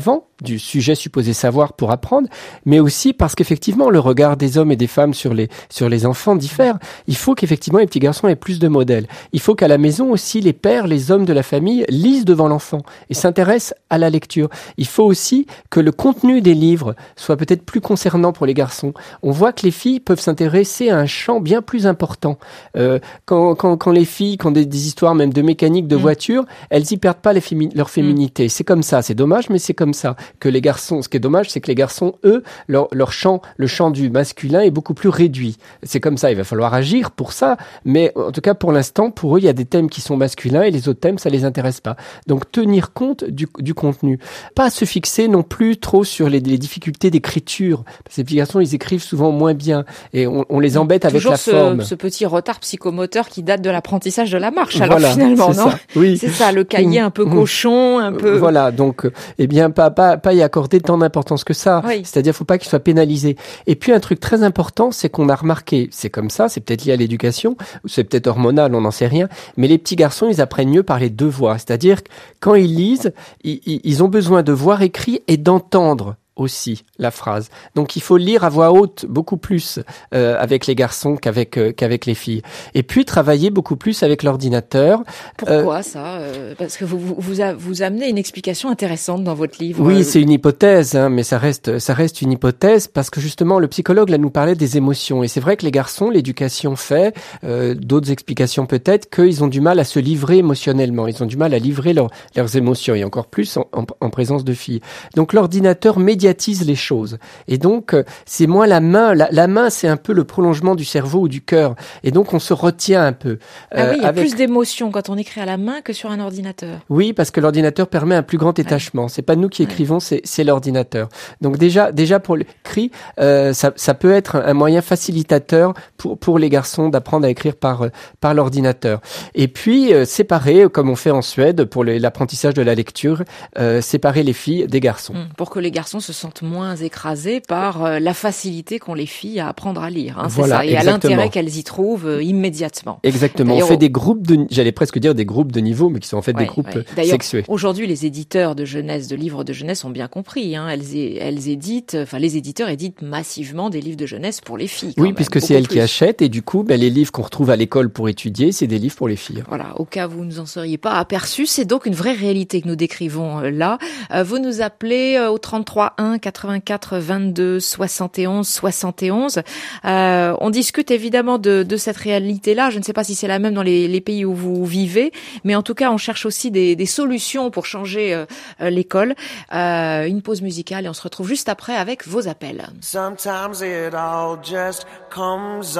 du sujet supposé savoir pour apprendre, mais aussi parce qu'effectivement le regard des hommes et des femmes sur les sur les enfants diffère. Il faut qu'effectivement les petits garçons aient plus de modèles. Il faut qu'à la maison aussi les pères, les hommes de la famille lisent devant l'enfant et s'intéressent à la lecture. Il faut aussi que le contenu des livres soit peut-être plus concernant pour les garçons. On voit que les filles peuvent s'intéresser à un champ bien plus important. Euh, quand, quand, quand les filles, quand des, des histoires même de mécanique de mmh. voiture, elles y perdent pas les fémi- leur féminité. Mmh. C'est comme ça, c'est dommage, mais c'est comme ça que les garçons. Ce qui est dommage, c'est que les garçons, eux, leur, leur champ, le champ du masculin est beaucoup plus réduit. C'est comme ça, il va falloir agir pour ça, mais en tout cas pour l'instant, pour eux, il y a des thèmes qui sont masculins et les autres thèmes, ça les intéresse pas. Donc tenir compte du, du contenu, pas se fixer non plus trop sur les, les difficultés d'écriture. Parce que les petits garçons, ils écrivent souvent moins bien et on, on les embête avec Toujours la ce, forme. ce petit retard psychomoteur qui date de l'apprentissage de la marche. Alors voilà, finalement, c'est non ça. Oui. C'est ça, le cahier un peu cochon, un peu. Voilà, donc eh bien pas pas pas y accorder tant d'importance que ça. Oui. C'est-à-dire, faut pas qu'il soit pénalisé. Et puis un truc très important, c'est qu'on a remarqué, c'est comme ça, c'est peut-être lié à l'éducation, ou c'est peut-être hormonal, on n'en sait rien. Mais les petits garçons, ils apprennent mieux par les deux voix. C'est-à-dire que quand ils lisent, ils, ils ont besoin de voir écrit et d'entendre aussi la phrase. Donc il faut lire à voix haute beaucoup plus euh, avec les garçons qu'avec euh, qu'avec les filles. Et puis travailler beaucoup plus avec l'ordinateur. Pourquoi euh, ça euh, Parce que vous vous vous, a, vous amenez une explication intéressante dans votre livre. Oui, c'est une hypothèse, hein, mais ça reste ça reste une hypothèse parce que justement le psychologue là nous parlait des émotions et c'est vrai que les garçons, l'éducation fait euh, d'autres explications peut-être qu'ils ont du mal à se livrer émotionnellement. Ils ont du mal à livrer leur, leurs émotions et encore plus en, en, en présence de filles. Donc l'ordinateur médiatise les choses. Et donc, euh, c'est moins la main. La, la main, c'est un peu le prolongement du cerveau ou du cœur. Et donc, on se retient un peu. Euh, ah oui, il y a avec... plus d'émotion quand on écrit à la main que sur un ordinateur. Oui, parce que l'ordinateur permet un plus grand détachement. Ouais. C'est pas nous qui écrivons, ouais. c'est, c'est l'ordinateur. Donc déjà, déjà pour l'écrit, euh, ça, ça peut être un moyen facilitateur pour pour les garçons d'apprendre à écrire par par l'ordinateur. Et puis euh, séparer, comme on fait en Suède pour les, l'apprentissage de la lecture, euh, séparer les filles des garçons. Mmh, pour que les garçons se sentent moins écrasés par euh, la facilité qu'ont les filles à apprendre à lire. Hein, voilà, c'est ça, et exactement. à l'intérêt qu'elles y trouvent euh, immédiatement. Exactement. D'ailleurs, on fait des groupes de, j'allais presque dire des groupes de niveau, mais qui sont en fait ouais, des groupes ouais. D'ailleurs, sexués. Aujourd'hui, les éditeurs de jeunesse, de livres de jeunesse ont bien compris. Hein, elles, elles éditent, enfin les éditeurs éditent massivement des livres de jeunesse pour les filles. Oui, même, puisque c'est elles plus. qui achètent et du coup, ben, les livres qu'on retrouve à l'école pour étudier, c'est des livres pour les filles. Voilà. Au cas où vous ne en seriez pas aperçus, c'est donc une vraie réalité que nous décrivons euh, là. Euh, vous nous appelez euh, au trente-trois un quatre-vingt-quatre vingt-deux soixante et onze soixante et onze. Euh, on discute évidemment de, de cette réalité-là. Je ne sais pas si c'est la même dans les, les pays où vous vivez, mais en tout cas, on cherche aussi des, des solutions pour changer euh, l'école. Euh, une pause musicale et on se retrouve juste après avec vos appels. Sometimes it all just comes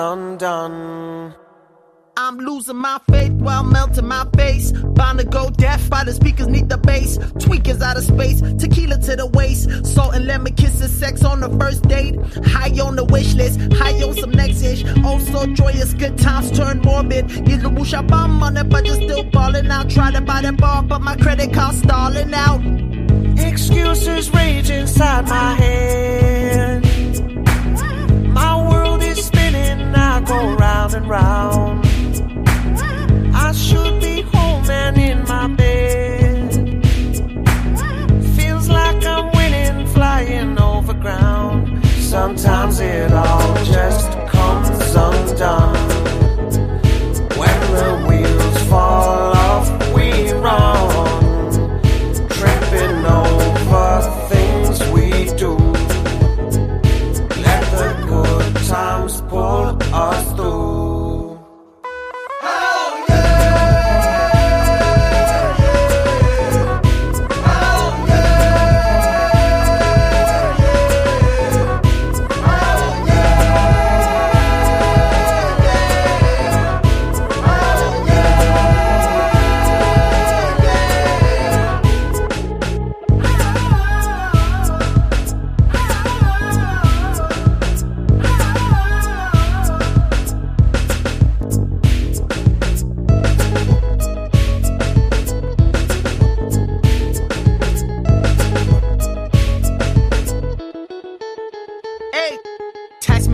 undone. I'm losing my faith while melting my face. Bound to go deaf by the speakers need the bass. Tweakers out of space, tequila to the waist. Salt and lemon kisses, sex on the first date. High on the wish list, high on some next-ish. Oh so joyous, good times turn morbid. You can whoosh up on money but you're still balling out. Try to buy the bar but my credit card's stalling out. Excuses rage inside my head. My world is spinning, I go round and round. I should be home and in my bed. Feels like I'm winning, flying over ground. Sometimes it all just comes undone. When the wheels fall off, we run, tripping over things we do. Let the good times pull us through.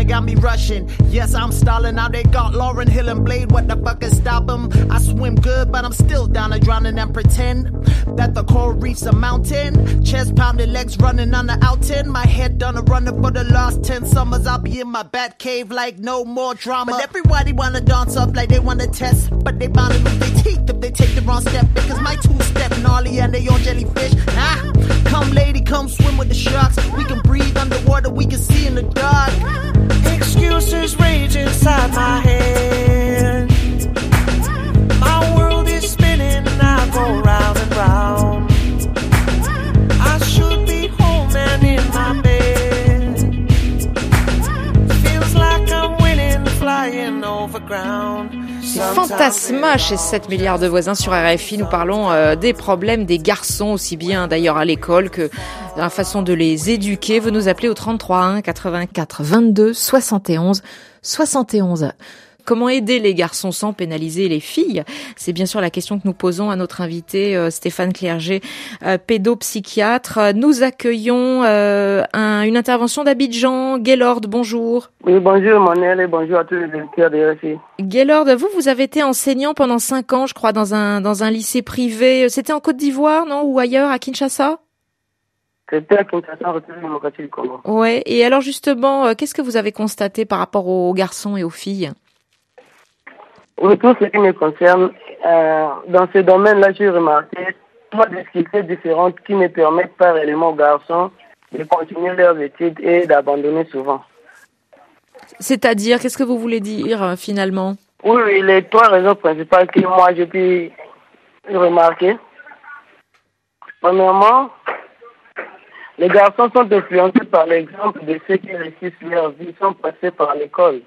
got me rushing. Yes, I'm stalling. Now they got Lauren Hill and Blade. What the fuck is stop them? I swim good, but I'm still down to drowning and pretend that the coral reef's a mountain. Chest pounded, legs running on the outing. My head done a running for the last ten summers. I'll be in my bat cave like no more drama. But everybody wanna dance up like they wanna test, but they bound to lose their teeth if they take the wrong step. Because my two-step gnarly and they on jellyfish. Ah, come lady, come swim with the sharks. We can breathe underwater, we can see in the dark. Excuses rage inside my head. My world is spinning, I go round and round. I should be home and in my bed. Feels like I'm winning, flying over ground. C'est Fantasma chez sept milliards de voisins sur R F I. Nous parlons euh, des problèmes des garçons, aussi bien d'ailleurs à l'école que la façon de les éduquer. Vous nous appelez au trente-trois un quatre-vingt-quatre vingt-deux soixante et onze soixante et onze. Comment aider les garçons sans pénaliser les filles? C'est bien sûr la question que nous posons à notre invité euh, Stéphane Clerget, euh, pédopsychiatre. Nous accueillons euh, un, une intervention d'Abidjan. Gaylord, bonjour. Oui, bonjour Manel et bonjour à tous les éditeurs de R F I. Gaylord, vous, vous avez été enseignant pendant cinq ans, je crois, dans un dans un lycée privé. C'était en Côte d'Ivoire, non? Ou ailleurs, à Kinshasa? C'était à Kinshasa, en République démocratique du Congo. Ouais. Et alors justement, euh, qu'est-ce que vous avez constaté par rapport aux garçons et aux filles? Oui, tout ce qui me concerne, euh, dans ce domaine-là, j'ai remarqué trois difficultés différentes qui ne permettent pas réellement aux garçons de continuer leurs études et d'abandonner souvent. C'est-à-dire, qu'est-ce que vous voulez dire euh, finalement? Oui, oui, les trois raisons principales que moi j'ai pu remarquer. Premièrement, les garçons sont influencés par l'exemple de ceux qui réussissent leur vie sans passer par l'école.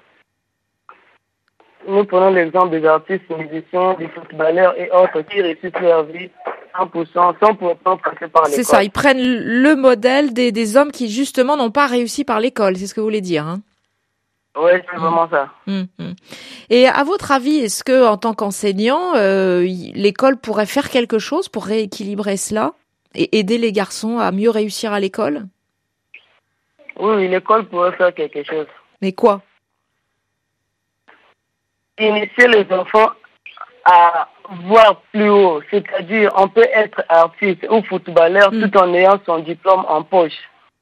Nous prenons l'exemple des artistes, musiciens, des footballeurs et autres qui réussissent leur vie cent pour cent sans pour autant passer par l'école. C'est ça, ils prennent le modèle des, des hommes qui justement n'ont pas réussi par l'école, c'est ce que vous voulez dire, hein? Oui, c'est mmh. vraiment ça. Mmh, mmh. Et à votre avis, est-ce que en tant qu'enseignant, euh, l'école pourrait faire quelque chose pour rééquilibrer cela et aider les garçons à mieux réussir à l'école? Oui, l'école pourrait faire quelque chose. Mais quoi? Initier les enfants à voir plus haut, c'est-à-dire on peut être artiste ou footballeur mmh. tout en ayant son diplôme en poche.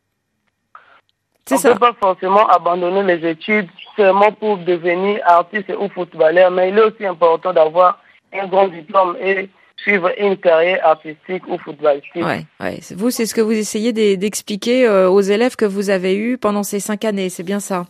C'est on ça. ne peut pas forcément abandonner les études seulement pour devenir artiste ou footballeur, mais il est aussi important d'avoir un grand diplôme et suivre une carrière artistique ou footballistique. Ouais, ouais. Vous, c'est ce que vous essayez d'expliquer aux élèves que vous avez eus pendant ces cinq années, c'est bien ça?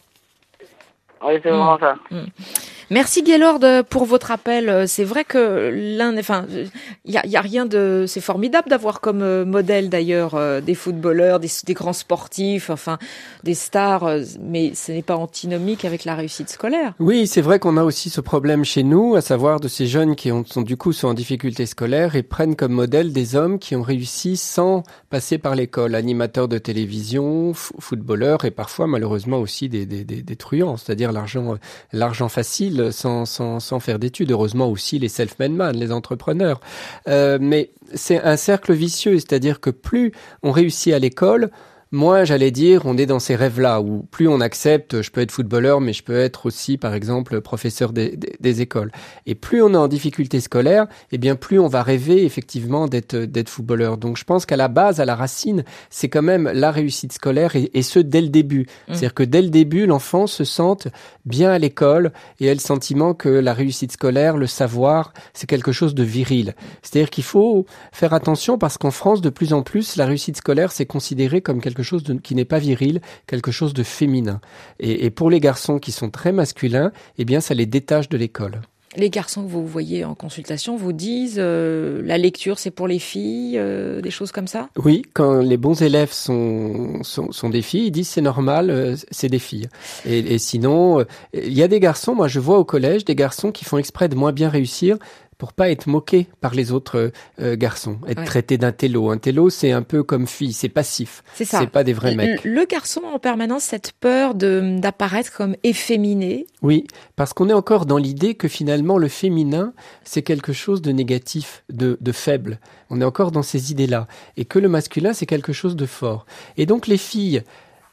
Oui, c'est vraiment mmh. ça. Mmh. Merci Gaylord pour votre appel. C'est vrai que l'un, enfin, il y a, y a rien de, c'est formidable d'avoir comme modèle d'ailleurs des footballeurs, des, des grands sportifs, enfin, des stars, mais ce n'est pas antinomique avec la réussite scolaire. Oui, c'est vrai qu'on a aussi ce problème chez nous, à savoir de ces jeunes qui ont, sont du coup sont en difficulté scolaire et prennent comme modèle des hommes qui ont réussi sans passer par l'école, animateurs de télévision, footballeurs et parfois malheureusement aussi des, des, des, des truands, c'est-à-dire l'argent, l'argent facile. Sans, sans, sans faire d'études. Heureusement aussi les self-made man, les entrepreneurs. Euh, mais c'est un cercle vicieux, c'est-à-dire que plus on réussit à l'école, moins, j'allais dire, on est dans ces rêves-là, où plus on accepte, je peux être footballeur, mais je peux être aussi, par exemple, professeur des, des, des écoles. Et plus on est en difficulté scolaire, eh bien, plus on va rêver, effectivement, d'être, d'être footballeur. Donc, je pense qu'à la base, à la racine, c'est quand même la réussite scolaire, et, et ce, dès le début. Mmh. C'est-à-dire que dès le début, l'enfant se sente bien à l'école, et a le sentiment que la réussite scolaire, le savoir, c'est quelque chose de viril. C'est-à-dire qu'il faut faire attention, parce qu'en France, de plus en plus, la réussite scolaire, c'est considéré comme quelque chose de, qui n'est pas viril, quelque chose de féminin. Et, et pour les garçons qui sont très masculins, eh bien, ça les détache de l'école. Les garçons que vous voyez en consultation vous disent euh, la lecture c'est pour les filles, euh, des choses comme ça? Oui, quand les bons élèves sont, sont, sont des filles, ils disent c'est normal, euh, c'est des filles. Et, et sinon, euh, il y a des garçons, moi je vois au collège, des garçons qui font exprès de moins bien réussir pour pas être moqué par les autres euh, garçons, être ouais. traité d'un télo. Un télo, c'est un peu comme fille, c'est passif. C'est ça. C'est pas des vrais mecs. Le, le garçon a en permanence cette peur de d'apparaître comme efféminé. Oui, parce qu'on est encore dans l'idée que finalement le féminin, c'est quelque chose de négatif, de, de faible. On est encore dans ces idées-là. Et que le masculin, c'est quelque chose de fort. Et donc les filles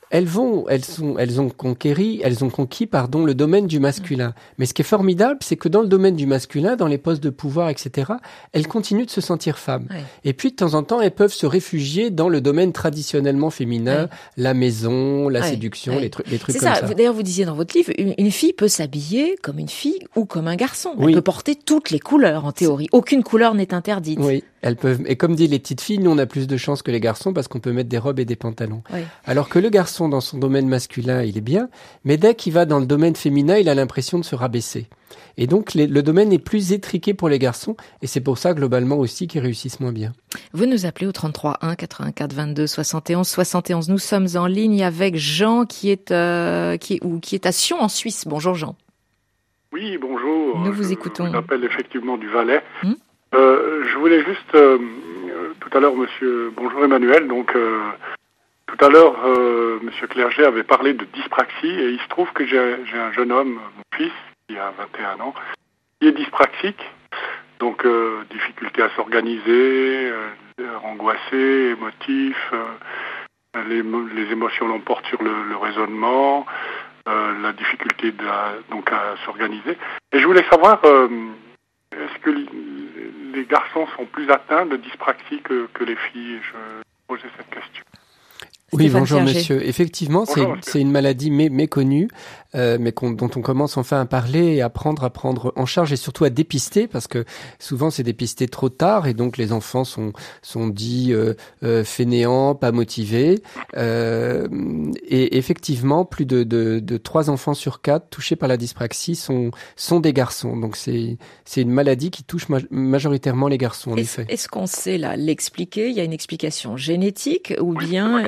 elles vont, elles sont, elles ont conquéri, elles ont conquis, pardon, le domaine du masculin. Mais ce qui est formidable, c'est que dans le domaine du masculin, dans les postes de pouvoir, et cetera, elles continuent de se sentir femmes. Ouais. Et puis de temps en temps, elles peuvent se réfugier dans le domaine traditionnellement féminin, ouais. la maison, la ouais. séduction, ouais. les trucs, les trucs c'est comme ça. ça. D'ailleurs, vous disiez dans votre livre, une, une fille peut s'habiller comme une fille ou comme un garçon. Elle oui. peut porter toutes les couleurs en théorie. Aucune couleur n'est interdite. Oui. Elles peuvent, et comme disent les petites filles, nous on a plus de chance que les garçons parce qu'on peut mettre des robes et des pantalons. Oui. Alors que le garçon dans son domaine masculin, il est bien, mais dès qu'il va dans le domaine féminin, il a l'impression de se rabaisser. Et donc les, le domaine est plus étriqué pour les garçons, et c'est pour ça globalement aussi qu'ils réussissent moins bien. Vous nous appelez au trente-trois un quatre-vingt-quatre vingt-deux soixante et onze soixante et onze. Nous sommes en ligne avec Jean qui est euh, qui est ou qui est à Sion en Suisse. Bonjour Jean. Oui, bonjour. Nous vous je écoutons. Je vous appelle effectivement du Valais. Hum Euh, je voulais juste, euh, tout à l'heure, monsieur, bonjour Emmanuel, donc euh, tout à l'heure, euh, monsieur Clerget avait parlé de dyspraxie, et il se trouve que j'ai, j'ai un jeune homme, mon fils, qui a vingt et un ans, qui est dyspraxique, donc euh, difficulté à s'organiser, euh, angoissé, émotif, euh, les, les émotions l'emportent sur le, le raisonnement, euh, la difficulté de, donc à s'organiser. Et je voulais savoir... Euh, Est-ce que les garçons sont plus atteints de dyspraxie que, que les filles? Je posais cette question. Oui, Stéphane bonjour Clerget. monsieur. Effectivement, bonjour, c'est, c'est une maladie mé- méconnue, euh, mais qu'on, dont on commence enfin à parler et à prendre, à prendre en charge et surtout à dépister, parce que souvent c'est dépisté trop tard et donc les enfants sont sont dits euh, euh, fainéants, pas motivés. Euh, et effectivement, plus de, de de trois enfants sur quatre touchés par la dyspraxie sont sont des garçons. Donc c'est c'est une maladie qui touche ma- majoritairement les garçons en est-ce, effet. Est-ce qu'on sait là l'expliquer? Il y a une explication génétique ou oui, bien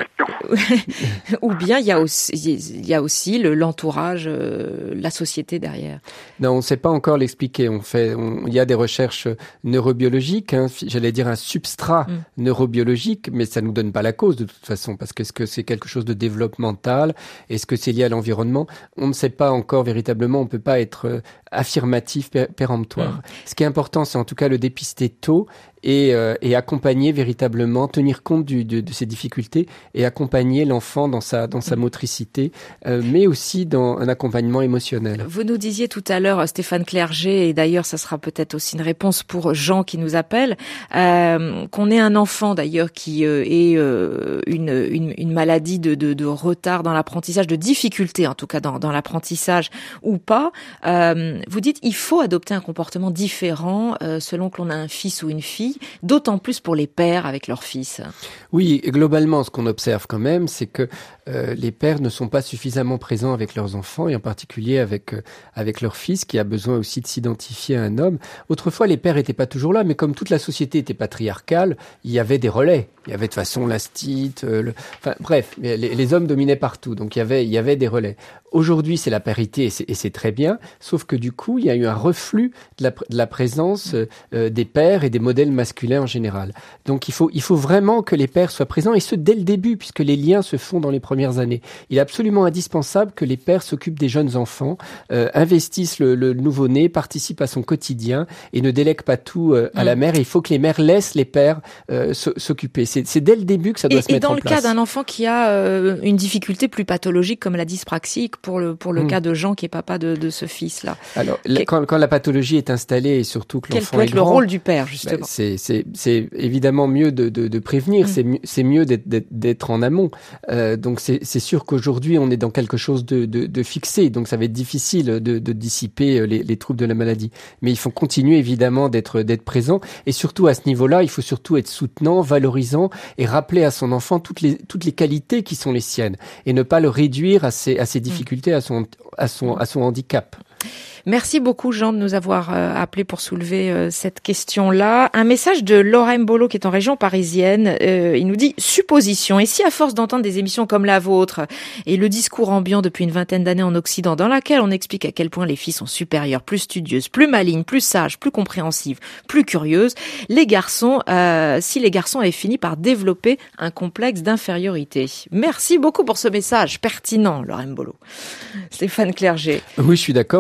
ou bien il y a aussi il y a aussi le, l'entourage, euh, la société derrière. Non, on ne sait pas encore l'expliquer. On fait, on, il y a des recherches neurobiologiques, hein, j'allais dire un substrat mm. neurobiologique, mais ça nous donne pas la cause de toute façon, parce que est-ce que c'est quelque chose de développemental? Est-ce que c'est lié à l'environnement? On ne sait pas encore véritablement. On peut pas être euh, affirmatif, pé- péremptoire. Mm. Ce qui est important, c'est en tout cas le dépister tôt et, euh, et accompagner véritablement, tenir compte du, de, de ces difficultés et accompagner l'enfant dans sa dans sa motricité, euh, mais aussi dans un accompagnement émotionnel. Vous nous disiez tout à l'heure, Stéphane Clerget, et d'ailleurs ça sera peut-être aussi une réponse pour Jean qui nous appelle, euh, qu'on ait un enfant d'ailleurs qui euh, ait euh, une, une une maladie de, de de retard dans l'apprentissage, de difficulté en tout cas dans dans l'apprentissage ou pas. Euh, vous dites il faut adopter un comportement différent euh, selon que l'on a un fils ou une fille, d'autant plus pour les pères avec leurs fils. Oui, et globalement, ce qu'on observe quand même, c'est que euh, les pères ne sont pas suffisamment présents avec leurs enfants, et en particulier avec euh, avec leur fils, qui a besoin aussi de s'identifier à un homme. Autrefois, les pères étaient pas toujours là, mais comme toute la société était patriarcale, il y avait des relais. Il y avait de façon l'instit, euh, le... enfin bref, les, les hommes dominaient partout, donc il y avait il y avait des relais. Aujourd'hui, c'est la parité et c'est, et c'est très bien, sauf que du coup, il y a eu un reflux de la, de la présence euh, des pères et des modèles masculins en général. Donc, il faut, il faut vraiment que les pères soient présents, et ce, dès le début, puisque les liens se font dans les premières années. Il est absolument indispensable que les pères s'occupent des jeunes enfants, euh, investissent le, le nouveau-né, participent à son quotidien et ne délèguent pas tout euh, à mmh. la mère. Et il faut que les mères laissent les pères euh, s'occuper. C'est, c'est dès le début que ça doit et, se mettre en place. Et dans le cas d'un enfant qui a euh, une difficulté plus pathologique comme la dyspraxie, pour le pour le mmh. cas de Jean qui est papa de, de ce fils-là. Alors, la, quand, quand la pathologie est installée et surtout que l'enfant est grand... Quel peut être le rôle du père, justement? Ben, c'est, c'est, c'est évidemment mieux de, de, de prévenir, mmh. c'est, mieux, c'est mieux d'être, d'être, d'être en amont. Euh, donc, c'est, c'est sûr qu'aujourd'hui, on est dans quelque chose de, de, de fixé, donc ça va être difficile de, de dissiper les, les troubles de la maladie. Mais il faut continuer, évidemment, d'être, d'être présent. Et surtout, à ce niveau-là, il faut surtout être soutenant, valorisant et rappeler à son enfant toutes les, toutes les qualités qui sont les siennes et ne pas le réduire à ses, à ses difficultés, mmh. à son, à son, à son handicap. Merci beaucoup Jean de nous avoir euh, appelé pour soulever euh, cette question-là. Un message de Laura Mbolo qui est en région parisienne. Euh, il nous dit « Supposition, et si à force d'entendre des émissions comme la vôtre et le discours ambiant depuis une vingtaine d'années en Occident dans laquelle on explique à quel point les filles sont supérieures, plus studieuses, plus malignes, plus sages, plus compréhensives, plus curieuses, les garçons, euh, si les garçons avaient fini par développer un complexe d'infériorité ». Merci beaucoup pour ce message pertinent, Laura Mbolo. Stéphane Clerget. Oui, je suis d'accord, mais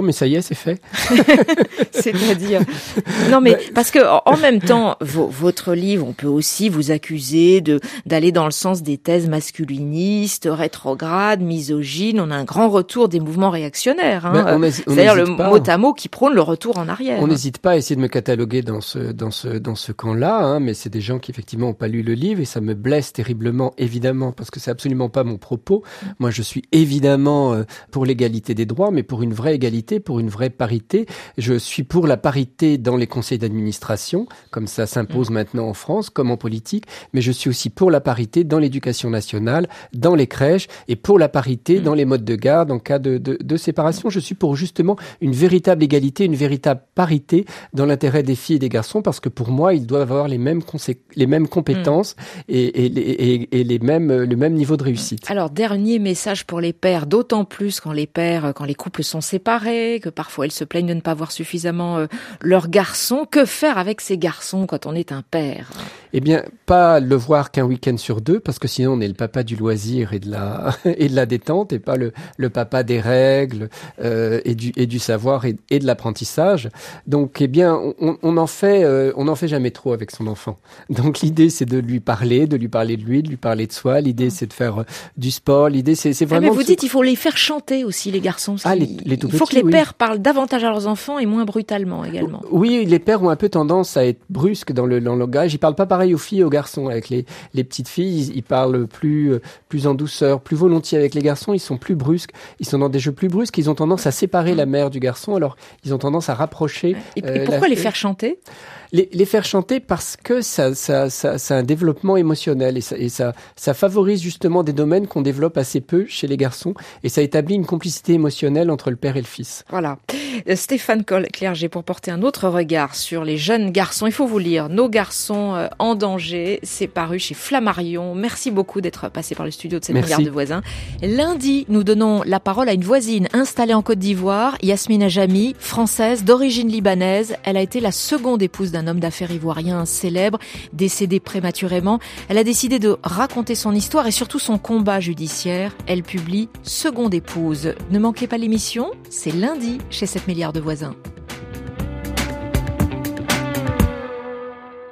mais ça y est, c'est fait. C'est-à-dire, non mais parce que en même temps, v- votre livre, on peut aussi vous accuser de d'aller dans le sens des thèses masculinistes, rétrogrades, misogynes. On a un grand retour des mouvements réactionnaires. Hein. Ben, on hési- on C'est-à-dire le n'hésite pas. mot à mot qui prône le retour en arrière. On n'hésite pas à essayer de me cataloguer dans ce dans ce dans ce camp-là, hein, mais c'est des gens qui effectivement n'ont pas lu le livre et ça me blesse terriblement, évidemment, parce que c'est absolument pas mon propos. Moi, je suis évidemment euh, pour l'égalité des droits, mais pour une vraie égalité, pour une vraie parité. Je suis pour la parité dans les conseils d'administration, comme ça s'impose maintenant en France, comme en politique, mais je suis aussi pour la parité dans l'éducation nationale, dans les crèches, et pour la parité dans les modes de garde en cas de, de, de séparation. Je suis pour justement une véritable égalité, une véritable parité dans l'intérêt des filles et des garçons, parce que pour moi, ils doivent avoir les mêmes, consé- les mêmes compétences mmh. et, et, et, et les mêmes, le même niveau de réussite. Alors, dernier message pour les pères, d'autant plus quand les pères, quand les couples sont séparés, que parfois ils se plaignent de ne pas voir suffisamment euh, leurs garçons. Que faire avec ces garçons quand on est un père ? Eh bien, pas le voir qu'un week-end sur deux, parce que sinon on est le papa du loisir et de la et de la détente, et pas le le papa des règles euh, et du et du savoir et, et de l'apprentissage. Donc, eh bien, on, on en fait euh, on en fait jamais trop avec son enfant. Donc, l'idée c'est de lui parler, de lui parler de lui, de lui parler de soi. L'idée c'est de faire euh, du sport. L'idée c'est c'est vraiment. Ah, mais vous de dites se... il faut les faire chanter aussi les garçons. Ah, les, les tout il faut petits, que les oui. pères parlent davantage à leurs enfants et moins brutalement également. Oui, les pères ont un peu tendance à être brusques dans le, dans le langage. Ils parlent pas pareil aux filles et aux garçons. Avec les, les petites filles, ils, ils parlent plus, plus en douceur, plus volontiers. Avec les garçons, ils sont plus brusques. Ils sont dans des jeux plus brusques. Ils ont tendance à séparer la mère du garçon. Alors, ils ont tendance à rapprocher. Et, euh, et pourquoi la... les faire chanter ? Les, les faire chanter parce que ça, ça, ça, ça a un développement émotionnel et ça, et ça, ça favorise justement des domaines qu'on développe assez peu chez les garçons et ça établit une complicité émotionnelle entre le père et le fils. Voilà. Stéphane Clerget, pour porter un autre regard sur les jeunes garçons, il faut vous lire Nos garçons en danger, c'est paru chez Flammarion. Merci beaucoup d'être passé par le studio de sept milliards de voisins. Lundi, nous donnons la parole à une voisine installée en Côte d'Ivoire, Yasmina Jami, française d'origine libanaise. Elle a été la seconde épouse d'un un homme d'affaires ivoirien célèbre, décédé prématurément. Elle a décidé de raconter son histoire et surtout son combat judiciaire. Elle publie Seconde épouse. Ne manquez pas l'émission, c'est lundi chez sept milliards de voisins.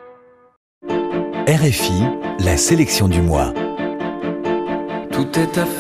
R F I, la sélection du mois. Tout est à